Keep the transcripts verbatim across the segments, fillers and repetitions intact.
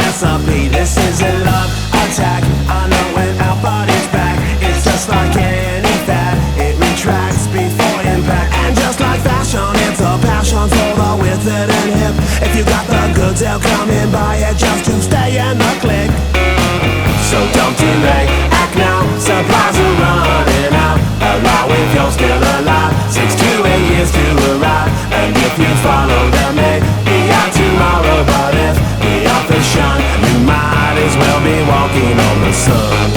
S R P. This is a love attack. I know when our body's back, it's just like any fad. It retracts before impact. And just like fashion, it's a passion for the with it and hip. If you got the goods, they'll come and buy it just to stay in the clique. So don't delay, act now, supplies are running out. Allow if you're still alive, six to eight years to arrive. And if you follow them, may be out tomorrow. But if the authors shine, you might as well be walking on the sun.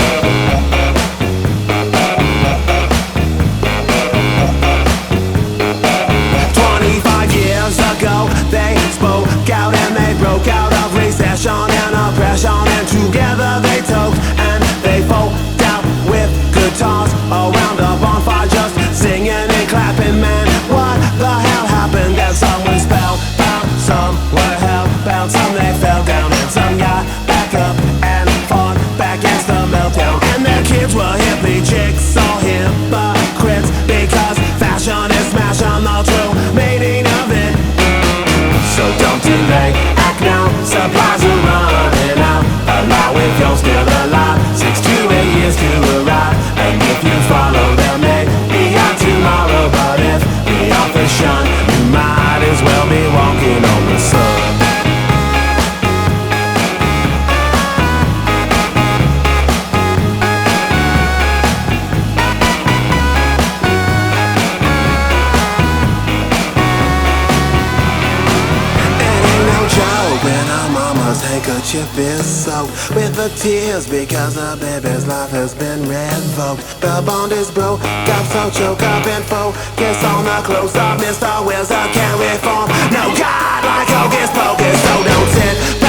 Twenty-five years ago, they spoke out and they broke out of recession and oppression. And together they took and they folk out with guitars around a bonfire, just singing and clapping. Man, what the hell happened? And some were spellbound, some were hellbound, some they fell down, and some got back up and fought back against the meltdown. And their kids were hippie chicks, all hypocrites, because fashion is smashing the true meaning of it. So don't delay, act now, supplies are running out. Allow if you're still alive, six to eight years to arrive. And if you follow them, may be out tomorrow. But if the authors shine, you might as well be walking on the sun. When our mama's handkerchief is soaked with the tears because the baby's life has been revoked. The bond is broke, got so choked up and focus on the close up. Mister Wizard can't reform. No God like Hocus Pocus, so don't sit